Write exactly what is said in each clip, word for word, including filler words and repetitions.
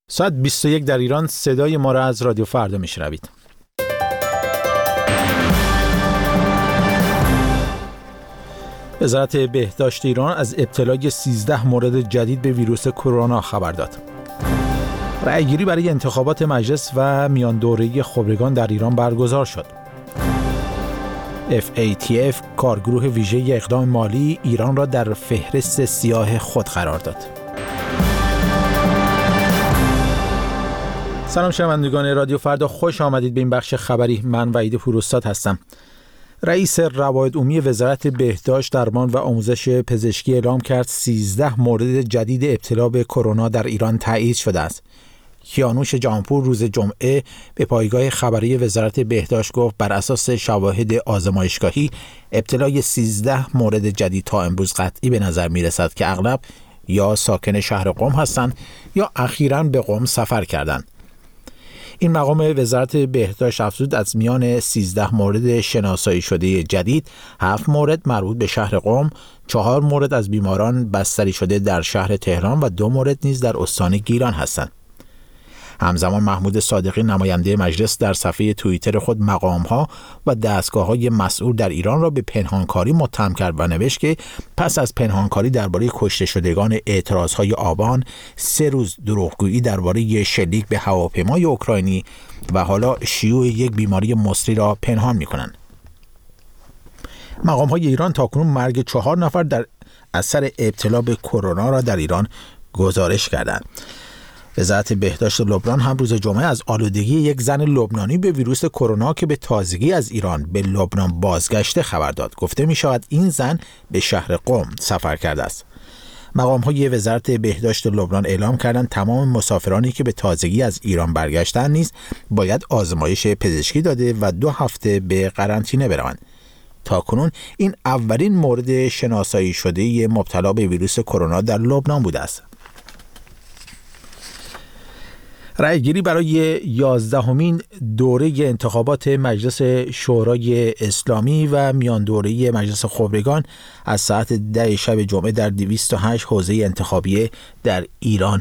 ساعت بیست و یک در ایران. صدای ما را از رادیو فردا میشنوید. وزارت بهداشت ایران از ابتلای سیزده مورد جدید به ویروس کرونا خبر داد. رأیگیری برای انتخابات مجلس و میان دوره‌ای خبرگان در ایران برگزار شد. اف ای تی اف کارگروه ویژه اقدام مالی ایران را در فهرست سیاه خود قرار داد. سلام شنوندگان رادیو فردا، خوش آمدید به این بخش خبری. من وحید پوراستاد هستم. رئیس روابط عمومی وزارت بهداشت، درمان و آموزش پزشکی اعلام کرد سیزده مورد جدید ابتلا به کرونا در ایران تایید شده است. کیانوش جهانپور روز جمعه به پایگاه خبری وزارت بهداشت گفت بر اساس شواهد آزمایشگاهی ابتلای سیزده مورد جدید تا امروز قطعی به نظر می رسد که اغلب یا ساکن شهر قم هستند یا اخیراً به قم سفر کردند. این مقام وزارت بهداشت افزود از میان سیزده مورد شناسایی شده جدید، هفت مورد مربوط به شهر قم، چهار مورد از بیماران بستری شده در شهر تهران و دو مورد نیز در استان گیلان هستند. همزمان محمود صادقی نماینده مجلس در صفحه توییتر خود مقام‌ها و دستگاه‌های مسئول در ایران را به پنهانکاری متهم کرد و نوشت که پس از پنهانکاری درباره کشته شدگان اعتراض‌های آبان، سه روز دروغگویی درباره شلیک به هواپیمای اوکراینی و حالا شیوع یک بیماری مصری را پنهان می‌کنند. مقام‌های ایران تاکنون مرگ چهار نفر در اثر ابتلا به کرونا را در ایران گزارش کردند. وزارت بهداشت لبنان هم روز جمعه از آلودگی یک زن لبنانی به ویروس کرونا که به تازگی از ایران به لبنان بازگشته خبر داد. گفته می شود این زن به شهر قم سفر کرده است. مقام‌های وزارت بهداشت لبنان اعلام کردند تمام مسافرانی که به تازگی از ایران برگشتند نیز باید آزمایش پزشکی داده و دو هفته به قرنطینه بروند. تاکنون این اولین مورد شناسایی شده مبتلا به ویروس کرونا در لبنان بوده است. رأیگیری برای یازدهمین دوره انتخابات مجلس شورای اسلامی و میان دوره مجلس خبرگان از ساعت ده شب جمعه در دویست و هشت حوزه انتخابی در ایران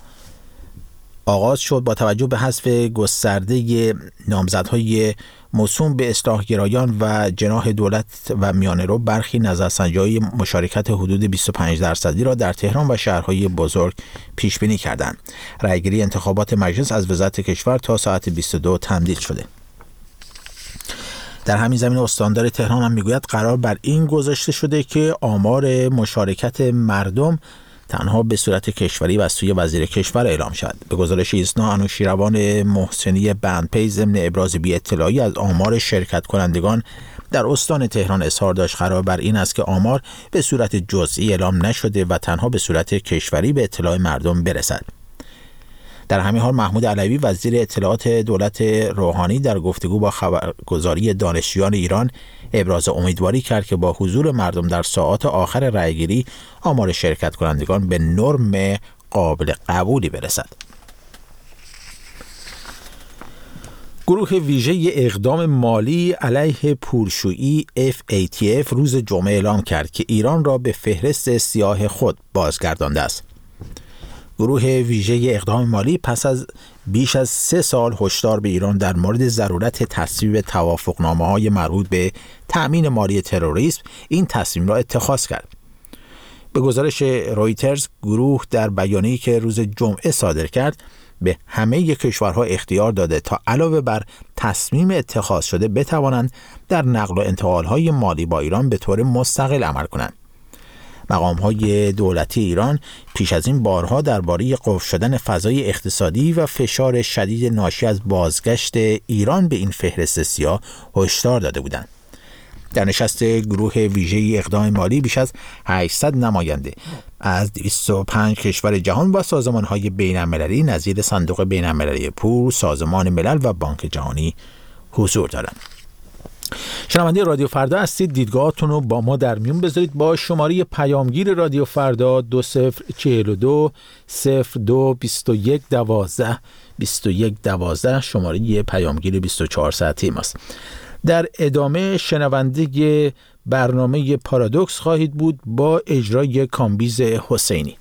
آغاز شد. با توجه به حذف گسترده نامزدهای موسوم به اصلاح گرایان و جناح دولت و میانه رو، برخی نظرسنجی‌های مشارکت حدود بیست و پنج درصدی را در تهران و شهرهای بزرگ پیش بینی کردند. رأیگیری انتخابات مجلس از وزارت کشور تا ساعت بیست و دو تمدید شده. در همین زمینه استاندار تهران هم میگوید قرار بر این گذاشته شده که آمار مشارکت مردم تنها به صورت کشوری و از سوی وزیر کشور اعلام شد. به گزارش ایسنا انوشیروان محسنی بندپی ضمن ابراز بی اطلاعی از آمار شرکت کنندگان در استان تهران اظهار داشت قرار بر این است که آمار به صورت جزئی اعلام نشده و تنها به صورت کشوری به اطلاع مردم برسد. در همین حال محمود علوی وزیر اطلاعات دولت روحانی در گفتگو با خبرگزاری دانشجویان ایران ابراز امیدواری کرد که با حضور مردم در ساعات آخر رأیگیری آمار شرکت کنندگان به نرم قابل قبولی برسد. گروه ویژه اقدام مالی علیه پولشویی اف ای تی اف روز جمعه اعلام کرد که ایران را به فهرست سیاه خود بازگردانده است. گروه ویژه اقدام مالی پس از بیش از سه سال هشدار به ایران در مورد ضرورت تصویب توافقنامه‌های مربوط به تأمین مالی تروریسم این تصمیم را اتخاذ کرد. به گزارش رویترز، گروه در بیانیه‌ای که روز جمعه صادر کرد به همه کشورها اختیار داده تا علاوه بر تصمیم اتخاذ شده بتوانند در نقل و انتقال‌های مالی با ایران به طور مستقل عمل کنند. مقام‌های دولتی ایران پیش از این بارها درباره قفل شدن فضای اقتصادی و فشار شدید ناشی از بازگشت ایران به این فهرست سیاه هشدار داده بودند. در نشست گروه ویژه اقدام مالی بیش از هشتصد نماینده از دویست و پنج کشور جهان و سازمان‌های بین‌المللی نظیر صندوق بین‌المللی پول، سازمان ملل و بانک جهانی حضور دارند. شنونده رادیو فردا هستید. دیدگاهاتون رو با ما در میون بذارید با شماره پیامگیر رادیو فردا دو صفر چهل و دو صفر دو بیست و یک دوازده بیست و یک دوازده شماره پیامگیر بیست و چهار ساعته ماست. در ادامه شنونده برنامه پارادوکس خواهید بود با اجرای کامبیز حسینی.